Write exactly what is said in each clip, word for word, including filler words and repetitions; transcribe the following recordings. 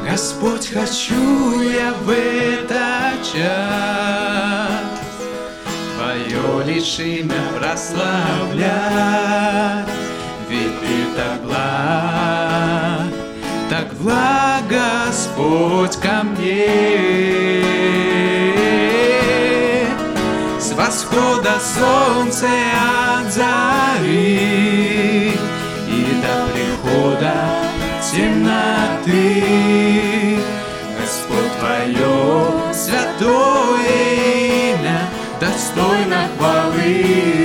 Господь, хочу я в этот час Твое лишь имя прославлять, ведь Ты так благ, так благ, Господь, ко мне. С восхода солнца от зари и до прихода темноты, Господь, Твое святое имя достойно хвалы.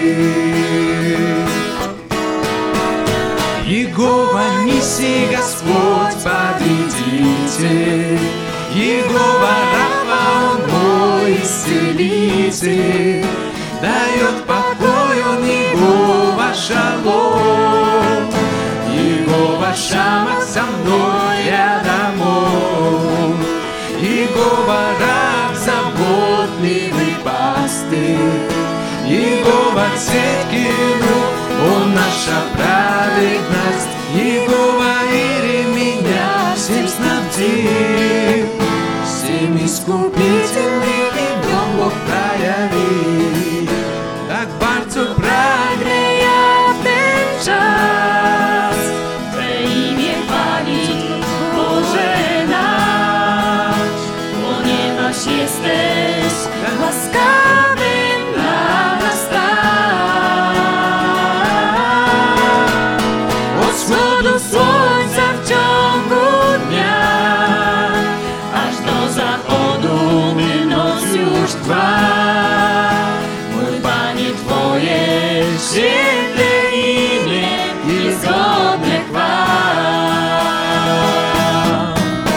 Иегова Ниси, Господь победитель, Иегова Рафа, Он мой исцелитель, дает покой Он, Иегова Шалом, Иегова Шама со мной рядом Он, Иегова Рав, заботливый пастырь, Иегова Цидкину, Он наша праведность, Иегова Ири меня всем снабдил, всем искупительным имен Бог проявил. Так барцу прагрея в ten czas, Twe imię chwalić, Boże nasz, ponieważ jesteś łaskawym dla nas tak. Od wschodu słońca w ciągu dnia, aż do zachodu gdy noc już trwa. Mój Panie, Twoje święte imię jest godne chwał.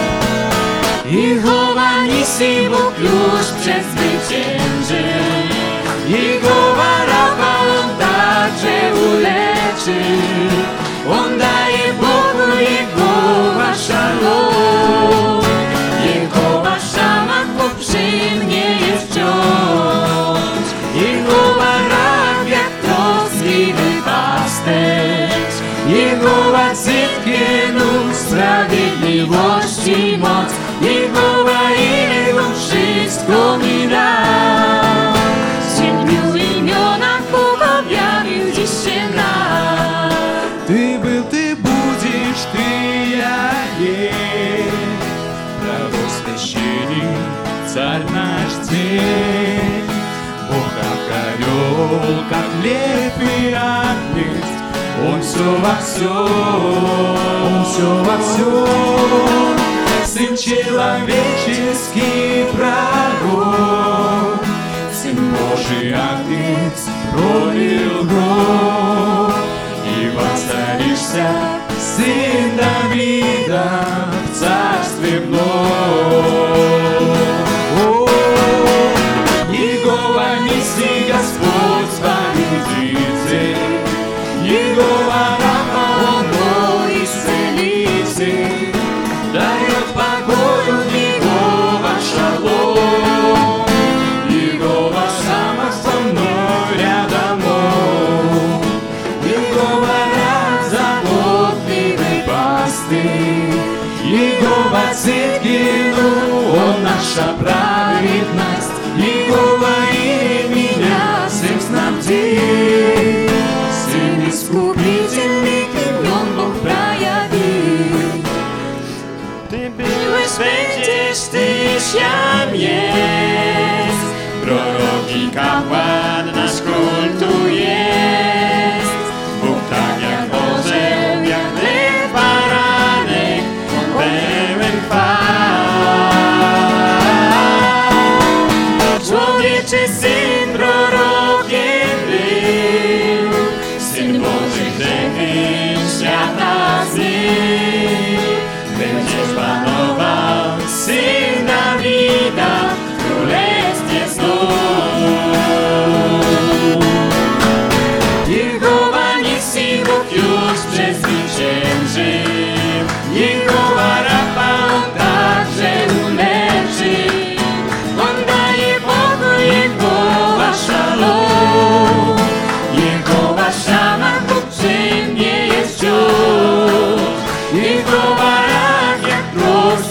Иегова Ниси, Бог już przezwyciężył, Иегова Рафа, On także uleczy, On daje pokój, Иегова Szalom, Иегова Szama, Bóg przy mnie jest wciąż, Иегова Raf, jak troskliwy pasterz, Иегова Цидкину, sprawiedliwości moc, Иегова Ири, On wszystko mi dał. W siedmiu imionach Bóg objawił dziś się nam. Ты был, Ты будешь, Ты я есть, Правосвященник, Царь наш День, Бог как орел, как лев и агнец, Он все во всем, Он все во всем, Сын человеческий пророк, Сын Божий Агнец пролил кровь, и воцаришься, Сын Давида, в царстве вновь. О, Иегова Ниси, Господь победитель, Иегова Рафа, Он мой исцелитель, дает покой, Он Иегова Шалом, Иегова Шама со мной рядом Он, Иегова Рав, заботливый пастырь, Иегова Цидкину, Он наша праведность, Иегова Ири меня всем снабдил, всем искупительных имен Бог проявил. Ty byłeś, będziesz, Tyś jam jest, prorok i kapłan nasz król tu jest. Bóg tak jak orzeł, jak lew baranek, On pełen chwał. Człowieczy Syn prorokiem był, Syn Boży grzechy świata zmył. Będziesz panował, Syn Dawida, w królestwie znów.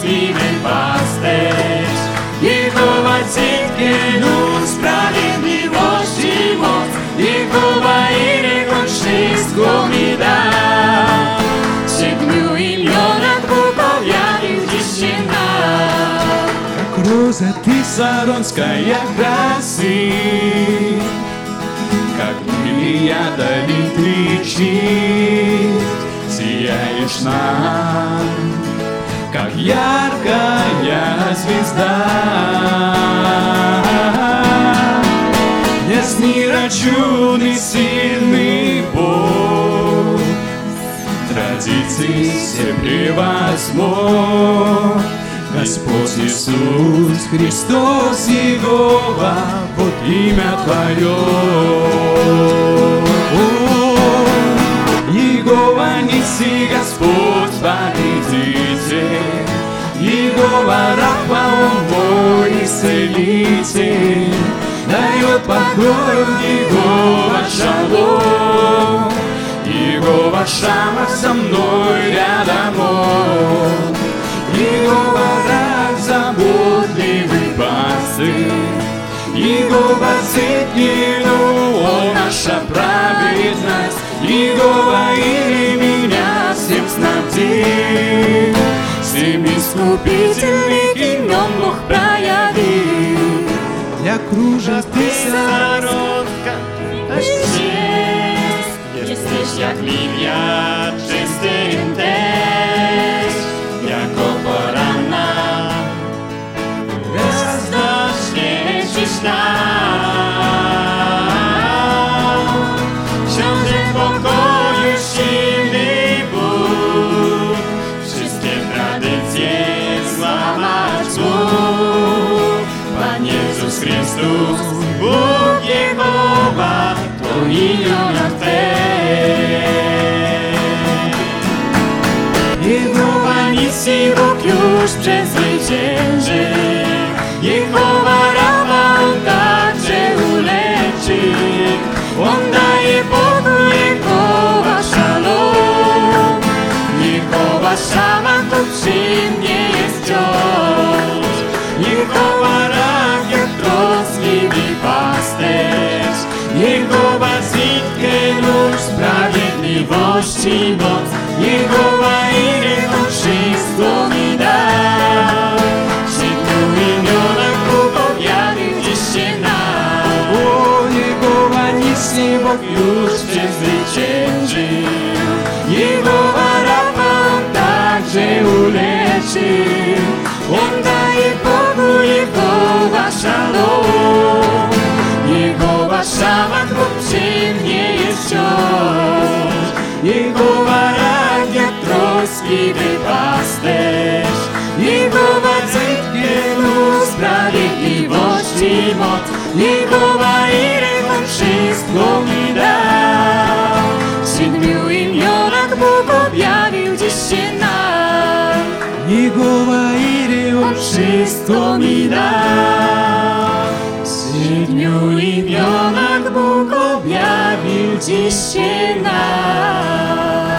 troskliwy pasterz. Jehowa Tzidkenu, sprawiedliwości moc, Jehowa Ire, On wszystko mi da. W siedmiu imionach Bóg objawił dziś się nam. Как роза ты саронская красы, как лилия дали кричит, сияешь нам, как яркая звезда. Ясный, рачуный, сильный Бог, традиции все превозмог. Господь Иисус Христос Егова, вот имя Твое. Егова Ниси, Господь победитель, Егова Рафа, Он мой исцелитель, дает покой, Егова Шалом, Егова Шама со мной рядом Он. Егова Рах, заботливый пастырь, Егова Циткину, Он наша праведность, Егова Ире меня всем снабдит. Всем искупительных имен Бог проявил. Для кружаty Sarodka, też jest, jesteś jak lilia, czystym też, jako poranna gwiazda świecisz nam. Książę pokoju, silny Bóg, wszystkie tradycje złamać mógł. Pan Jezus Chrystus, Bóg Jehowa, to imiona Twe. Jehowa Nissi, Bóg już przezwycięży. Jehowa Rafa, On także uleczy. On daje pokój, Jehowa Szalom. Jehowa Szama, to przy mnie jest wciąż. Jehowa Rach, jak troskliwy pasterz. Jehowa Tzidkenu, sprawiedliwości moc, Jehowa Ire, On wszystko mi dał. W siedmiu imionach Bóg objawił dziś się nam. О, Егова Ниси, Бог Już przezwyciężył. Jehowa Rafa, On także uleczył. On daje pokój, Jehowa Szalom. Jehowa Szama, to przy mnie jest wciąż. Jehowa Rach, jak troskliwy pasterz. Jehowa Tzidkenu, sprawiedliwości moc, Jehowa Ire, On wszystko mi dał. W siedmiu imionach Bóg objawił dziś się nam. Егова Ире, On wszystko mi dał. W siedmiu imionach Bóg objawił dziś się nam.